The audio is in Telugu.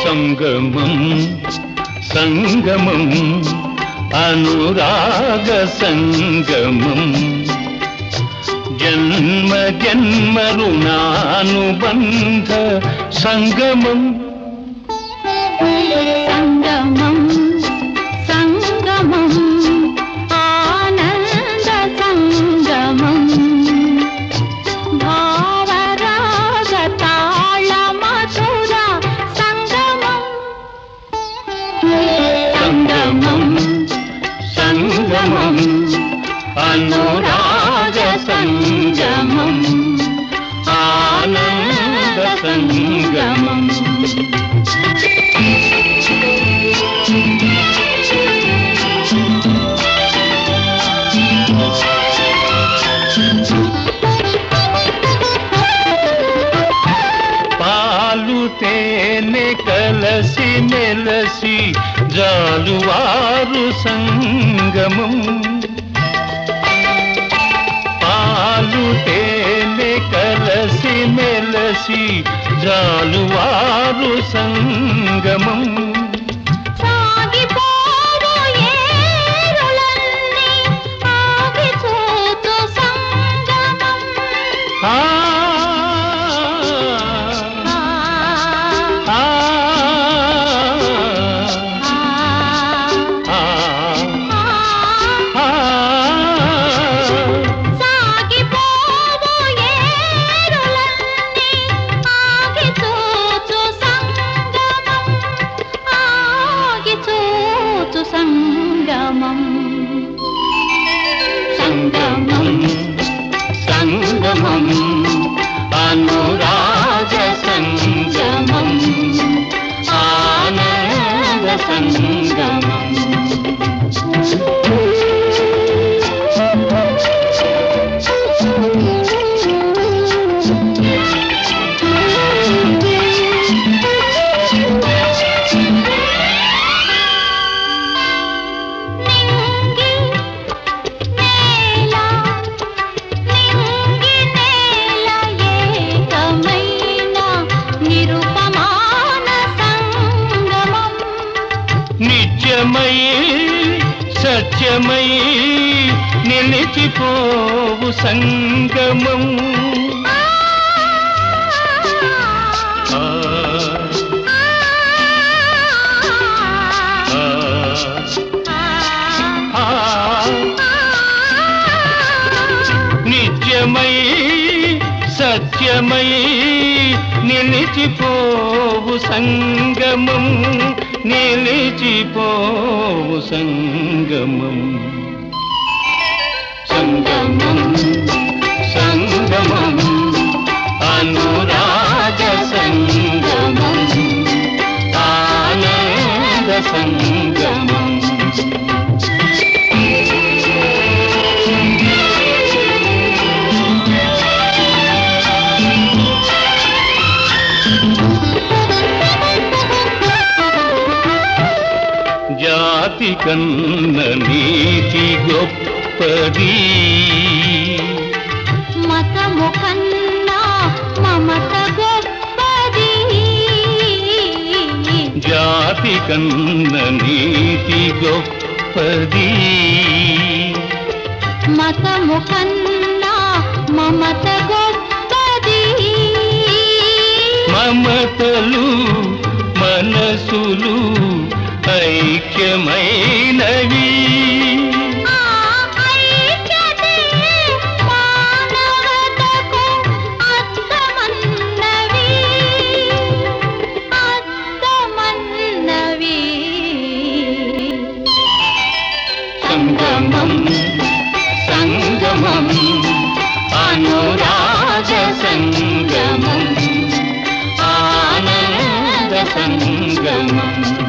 సంగమం సంగమం అనురాగ సంగమం జన్మ జన్మ రుణానుబంధ సంగమం సంగమం సంగమం ఆనంద సంగమం భావరాగ తాళ మధుర సంగమం సంగమం సంగమం అనురాగ సంగమం ఆనంద సంగమం పాలు తేనె కలసి మెలసి జాలువారు సంగమం పాలు తేనె కలసి మెలసి జాలువారు సంగమం సాగిపోవు ఏరులన్నీ ఆగిపోతూ సంగమం ఆ సంగమం సంగమం సంగమం అనురాగ సంగమం ఆనంద సంగమం నిత్యమై సత్యమై నిలిచిపోవు సంగమం నిత్యమై సత్యమై నిలిచిపోవు సంగమం నిలిచిపోవు సంగమం సంగమం సంగమం అనురాగ సంగమం ఆనంద సంగమం జాతి కన్న నీతి గొప్పది మతము కన్నా మమత గొప్పది జాతి కన్న నీతి గొప్పది మతము కన్నా మమత గొప్పది మమతలు మనసులు ఐక్యమైనవి మానవతకు అర్థమన్నవి సంగమం సంగమం అనురాగ సంగమం ఆనంద సంగమం